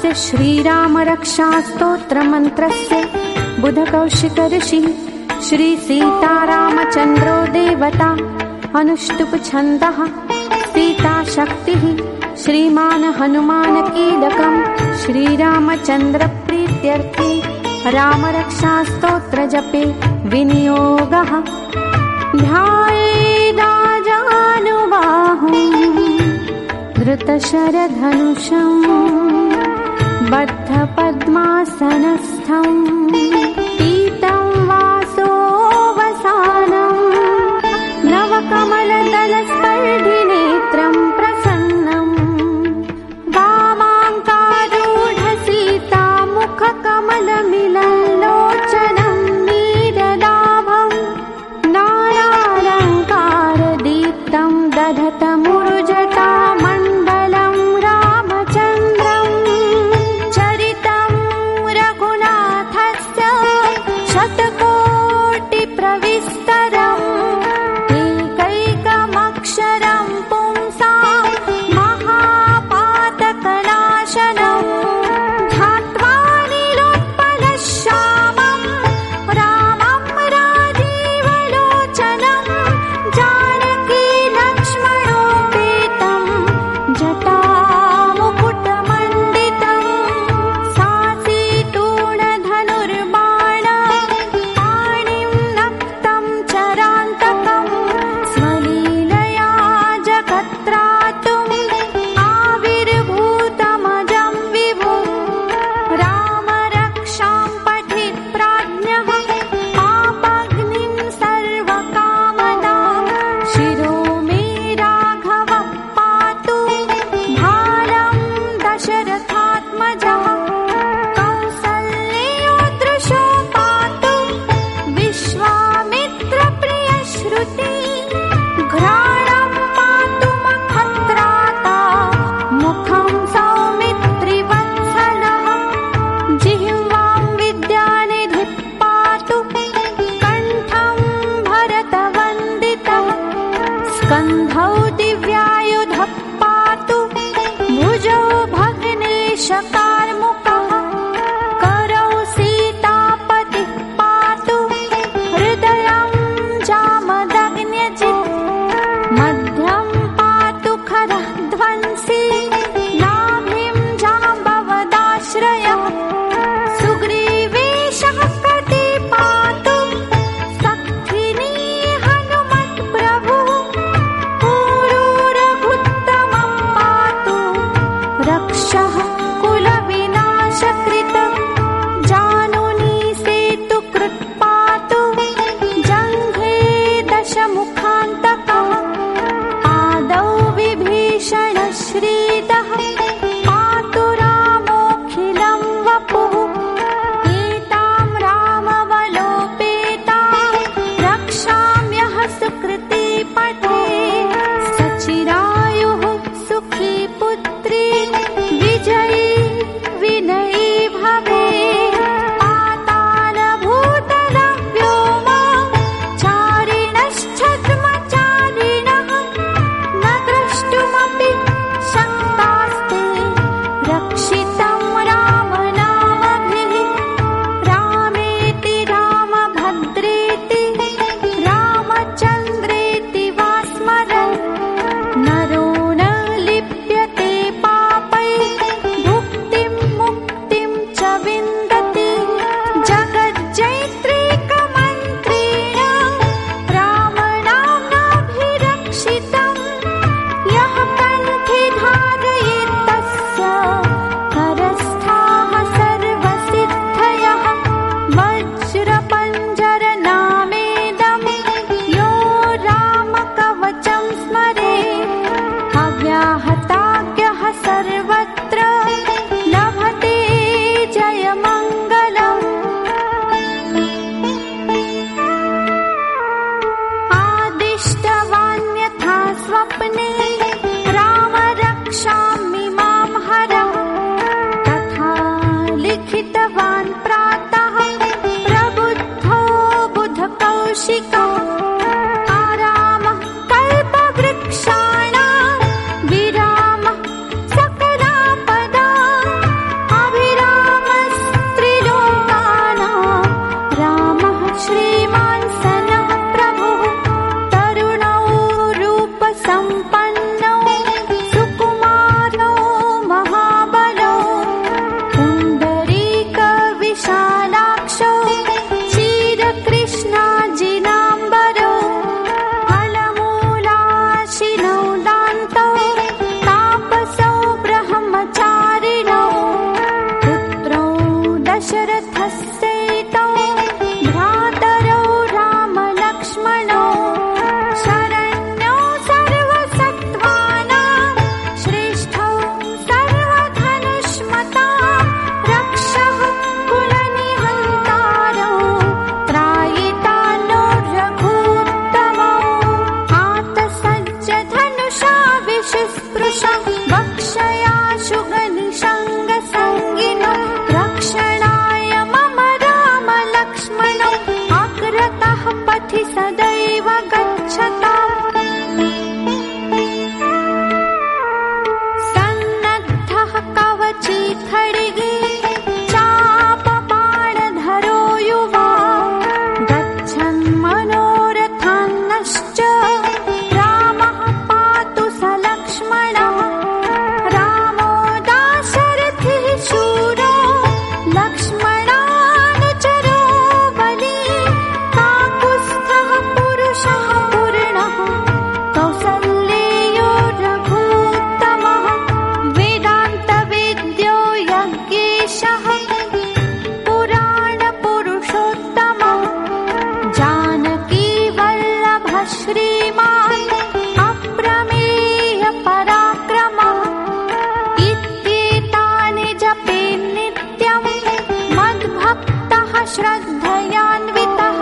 अस्य श्रीरामरक्षास्तोत्रमन्त्रस्य बुधकौशिकऋषिः श्रीसीतारामचन्द्रो देवता अनुष्टुप् सीताशक्तिः श्रीमान् हनुमानकीलकम् श्रीरामचन्द्रप्रीत्यर्थे रामरक्षास्तोत्रजपे विनियोगः। ध्यायेदाजानुबाहुं धृतशरधनुषम् बद्धपद्मासनस्थम् पीतं वासोऽवसानम् नवकमलदलस्पर्धिनेत्रम् प्रसन्नम् वामाङ्कारूढसीता मुखकमलमिलल्लोचनम् नीरदाभम् नानालङ्कारदीप्तम् दधतमुरुजटा मण्डलम् रामचन्द्रम् चरितम् रघुनाथस्य सम्पन्नो सुकुमारो महाबलो पुण्डरीकविशालाक्षो क्षीरकृष्णाजिनाम्बरो फलमूलाशिनो दान्तो तापसो ब्रह्मचारिणो पुत्रो दशरथस्यैतो भ्रातरो रामलक्ष्मणो शरण्यो सर्वसत्त्वानां श्रेष्ठो सर्वधनुष्मता रक्षः कुलनिहन्तारो त्रायितानो रघूत्तमो आतसज्जधनुषा विशिस्पृशं वक्षया शुगनिषङ्गसङ्गिनो रक्षणाय मम रामलक्ष्मणौ अग्रतः पथि सदैव गच्छताम् सन्नद्धः कवची खड्गे चापबाणधरो युवा गच्छन् मनोरथान्नश्च रामः पातु स लक्ष्मणः रामो दाशरथिः शूरो लक्ष्मणानुचरो बली काकुत्स्थः पुरुषः पूर्णः कौसल्येयो रघूत्तमः वेदान्तवेद्यो यज्ञेशः पुराणपुरुषोत्तमः जानकीवल्लभः श्रीमान् अप्रमेयपराक्रमः इत्येतानि जपेन्नित्यं मद्भक्तः श्रद्धयान्वितः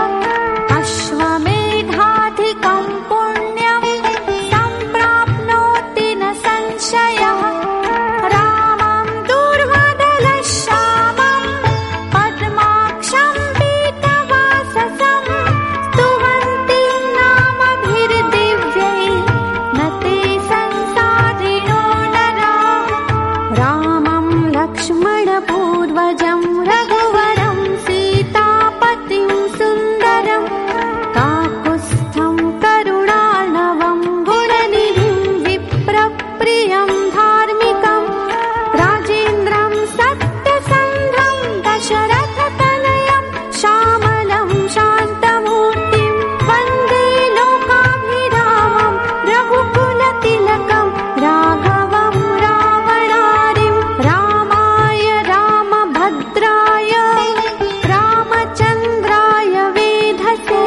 अश्वमेधाधिकं पुण्यं सम्प्राप्नोति न संशयः रामं दूर्वादलश्यामं पद्माक्षं पीतवाससं स्तुवन्ति नामभिर्दिव्यै न ते संसारिणो नराः रामं लक्ष्मणपूर्वजं रघुवरं सीतापतिं सुन्दरं काकुत्स्थं करुणार्णवं गुणनिधिं विप्रप्रियं धार्मिकं राजेन्द्रं सत्यसन्धं दशरथतनयं श्यामलं शान्तमूर्तिं वन्दे लोकाभिरामं रघुकुलतिलकं राघवं रावणारिं रामाय रामभद्राय रामचन्द्राय वेधसे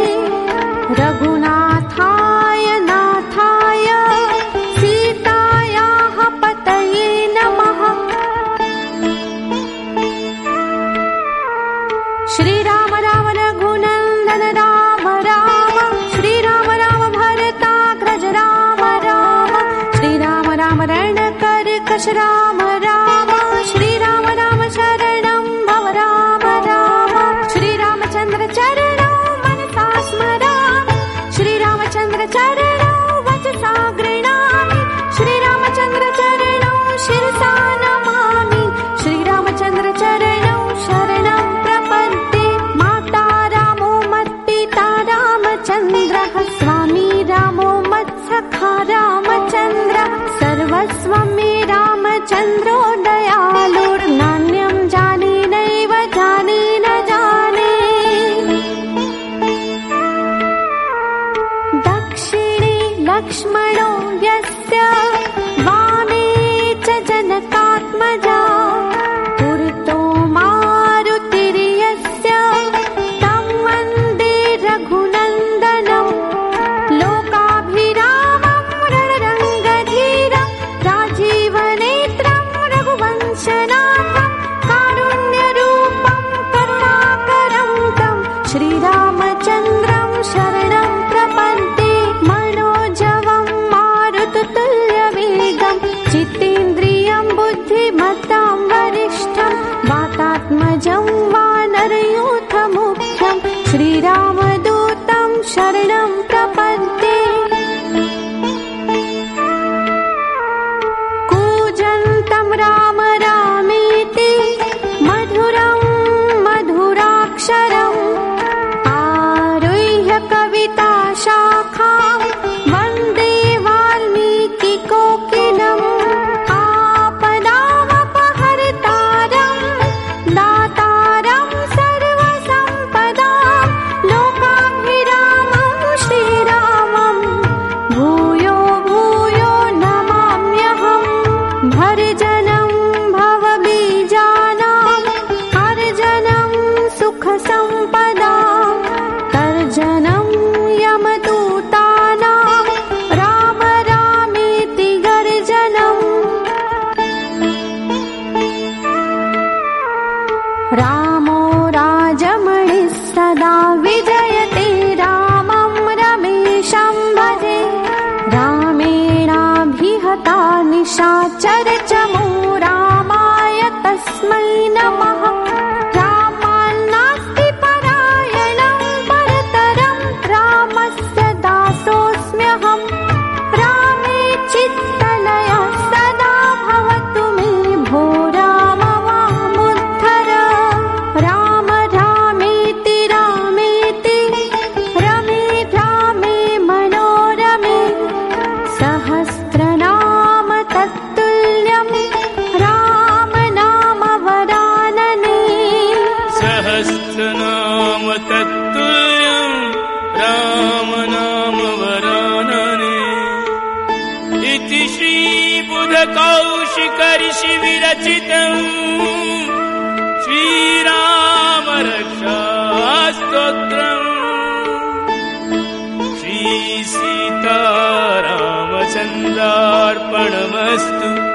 रघुनाथाय नाथाय सीतायाः पतये नमः। श्रीराम राम रघुनन्दन राम राम श्रीराम राम भरताग्रज राम राम श्रीराम राम रणकर्कश राम राम श्रीराम राम शरणं भव राम राम श्रीरामचन्द्र चरणौ मनसा स्मरामि श्रीरामचन्द्र चरणौ वचसा गृह्णामि श्रीरामचन्द्र चरणौ शिरसा नमामि श्रीरामचन्द्र चरणौ शरणं प्रपद्ये माता रामो मत्पिता रामचन्द्रः स्वामी रामो मत्सखा रामचन्द्रः सर्वस्वं मे रामचन्द्रो दयालुर्नान्यं जाने नैव जाने न जाने दक्षिणे लक्ष्मणो यस्य वामे च जनकात्मजा पुरतो मारुतिर्यस्य तं वन्दे रघुनन्दनं लोकाभिरामं रणरङ्गधीरं राजीवनेत्रं रघुवंशनाथं निशाचरचमो रामाय तस्मै नमः। रामान्नास्ति परायणं परतरं रामस्य दासोऽस्म्यहम्। रामे चित्तलयः सदा भवतु मे भो राम मामुद्धर। राम रामेति रामेति रमे रामे मनोरमे। सहस्रनाम तत्तुल्यं राम नाम वरानने। सहस्रनाम तत्तुल्यं राम नाम वरानने। इति श्री बुधकौशिक ऋषि विरचितं श्रीराम रक्षा स्तोत्रम्। श्री सीतारामचन्द्रार्पणमस्तु।